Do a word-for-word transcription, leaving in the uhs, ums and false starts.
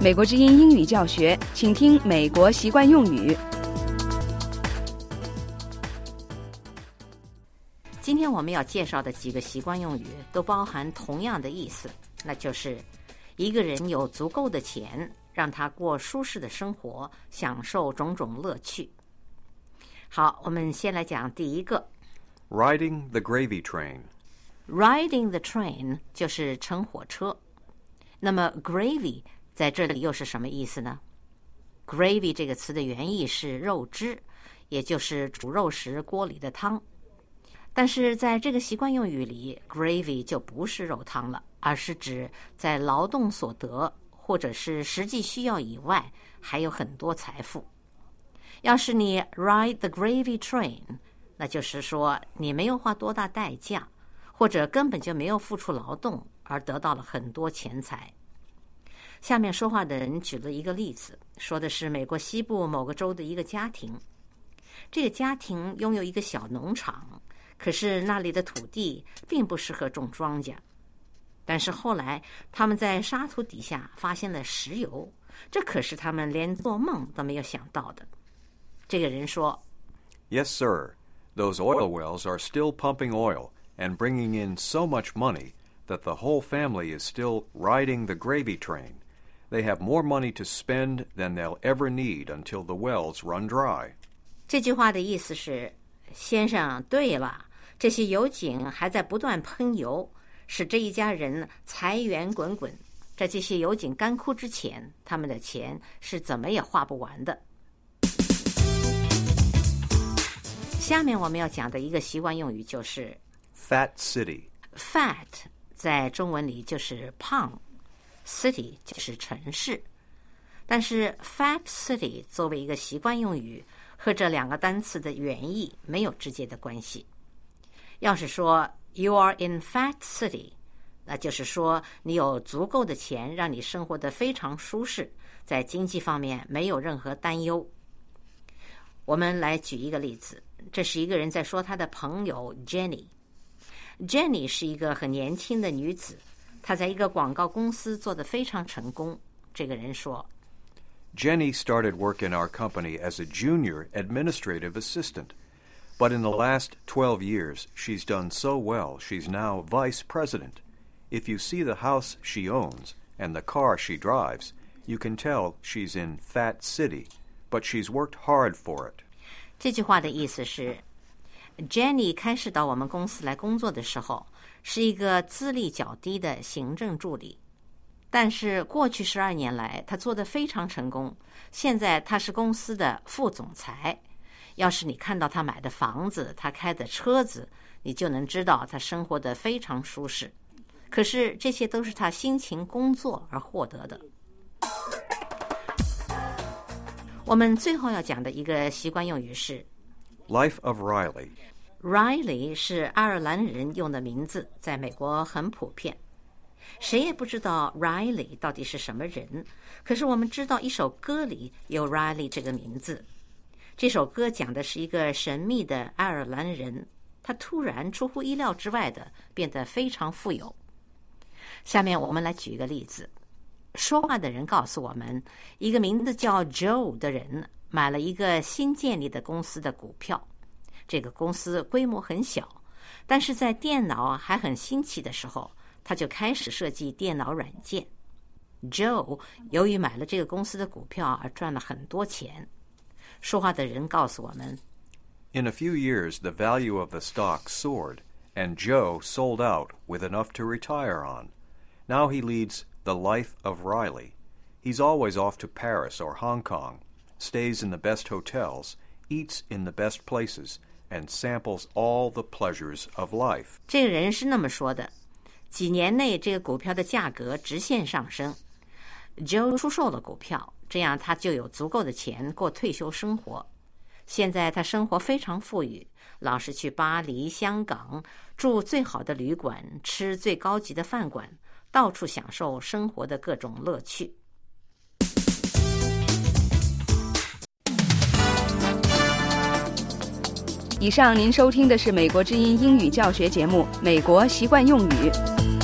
美国之音英语教学，请听美国习惯用语。 今天我们要介绍的几个习惯用语都包含同样的意思，那就是一个人有足够的钱，让他过舒适的生活，享受种种乐趣。好，我们先来讲第一个 Riding the gravy train. Riding the train 就是乘火车。那么 gravy 在这里又是什么意思呢？ Gravy 这个词的原意是肉汁，也就是煮肉时锅里的汤。但是在这个习惯用语里 gravy 就不是肉汤了，而是指在劳动所得或者是实际需要以外还有很多财富。要是你 ride the gravy train， 那就是说你没有花多大代价，或者根本就没有付出劳动而得到了很多钱财。下面说话的人举了一个例子，说的是美国西部某个州的一个家庭。这个家庭拥有一个小农场，可是那里的土地并不适合种庄稼。但是后来他们在沙土底下发现了石油，这可是他们连做梦都没有想到的。这个人说 Yes, sir. Those oil wells are still pumping oil and bringing in so much money that the whole family is still riding the gravy train. They have more money to spend than they'll ever need until the wells run dry. 这句话的意思是，先生，对了，这些油井还在不断喷油，使这一家人财源滚滚。在这些油井干枯之前，他们的钱是怎么也花不完的。下面我们要讲的一个习惯用语就是 Fat city. Fat 在中文里就是胖， City 就是城市。但是 Fat City 作为一个习惯用语，和这两个单词的原意没有直接的关系。要是说 You are in Fat City， 那就是说你有足够的钱让你生活得非常舒适，在经济方面没有任何担忧。我们来举一个例子，这是一个人在说他的朋友 Jenny。Jenny 是一个很年轻的女子，她在一个广告公司做得非常成功。这个人说 Jenny started work in our company as a junior administrative assistant, but in the last twelve years, she's done so well she's now vice president. If you see the house she owns and the car she drives, you can tell she's in Fat City, but she's worked hard for it. 这句话的意思是 Jenny 开始到我们公司来工作的时候，是一个资历较低的行政助理。但是过去十二年来，他做得非常成功。现在他是公司的副总裁。要是你看到他买的房子，他开的车子，你就能知道他生活得非常舒适。可是这些都是他辛勤工作而获得的。我们最后要讲的一个习惯用语是 Life of Riley. Riley 是爱尔兰人用的名字，在美国很普遍。谁也不知道 Riley 到底是什么人，可是我们知道一首歌里有 Riley 这个名字。这首歌讲的是一个神秘的爱尔兰人，他突然出乎意料之外的变得非常富有。下面我们来举一个例子。说话的人告诉我们，一个名字叫 Joe 的人买了一个新建立的公司的股票。这个公司规模很小，但是在电脑还很新奇的时候，他就开始设计电脑软件。Joe 由于买了这个公司的股票而赚了很多钱。说话的人告诉我们 In a few years, the value of the stock soared, and Joe sold out with enough to retire on. Now he leads the life of Riley. He's always off to Paris or Hong Kong, stays in the best hotels, eats in the best places, and samples all the pleasures of life. 这个人是那么说的，几年内这个股票的价格直线上升。Joe 出售了股票，这样他就有足够的钱过退休生活。现在他生活非常富裕，老是去巴黎、香港，住最好的旅馆，吃最高级的饭馆，到处享受生活的各种乐趣。 以上您收听的是美国之音英语教学节目《美国习惯用语》。